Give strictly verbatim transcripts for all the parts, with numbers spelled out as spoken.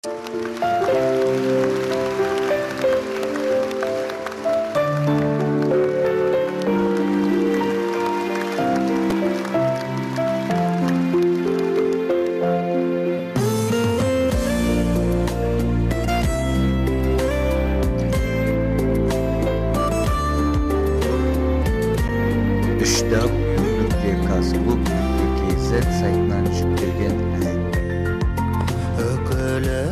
Saytынан жүктелген ән. Өкілі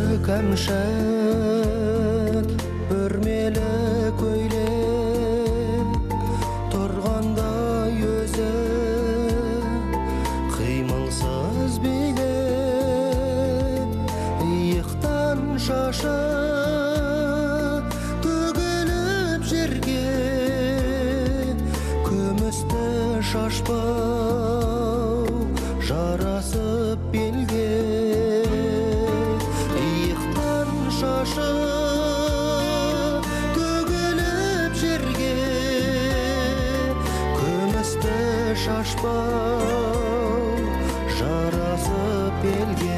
кәмшат, үрмелі көйлек, тұрғандай өзі қимылсыз билеп, иықтан шашы төгіліп жерге, күмісті шашпау жарасып белге, иықтан шашы төгіліп жерге, күмісті шашпау жарасып белге.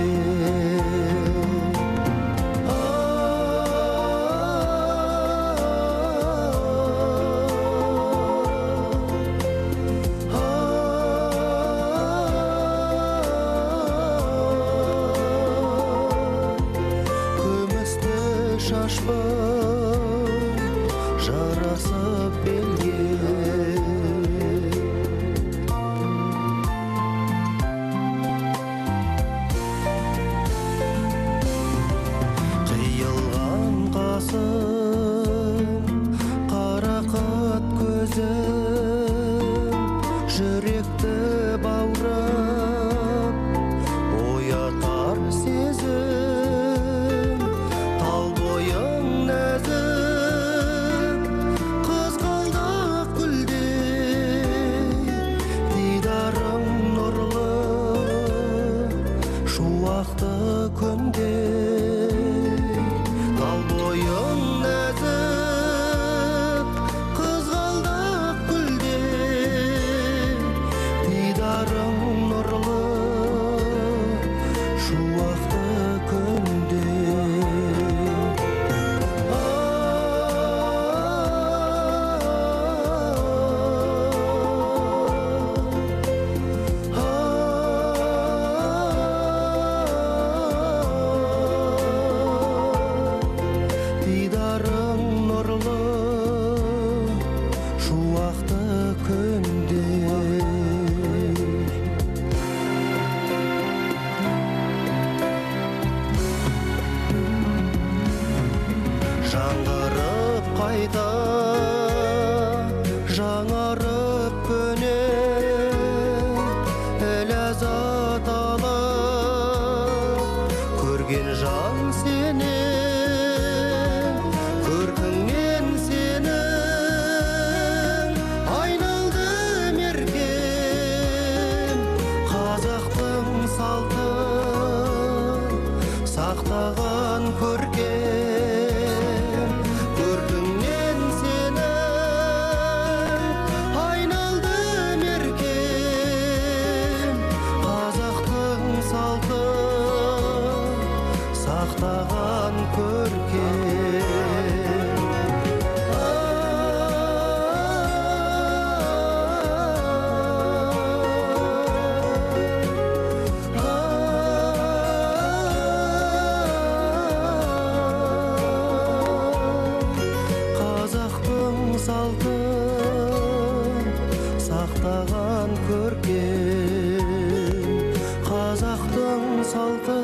Шашпау жарасып белге. Қиылған қасым, қарақат көзім, жүректі баурап оятар сезім. Тал бойың нәзік, қызғалдақ гүлдей, дидарың нұрлы, шуақты күндей. Тал бойың нәзік, қызғалдақ гүлдей, дидарың нұрлы, шуақты күндей. Дидарың нұрлы, шуақты күндей. Жаңғырып қайта, жаңарып көне, ләззат алып көрген жан сені, көркіңнен сенің айналдым еркем. Қазақтың салтын сақтаған көркем, көркіңнен сенің айналдым еркем. Қазақтың салтын сақтаған көркем. Қазақтың салтын сақтаған көркем. Қазақтың салтын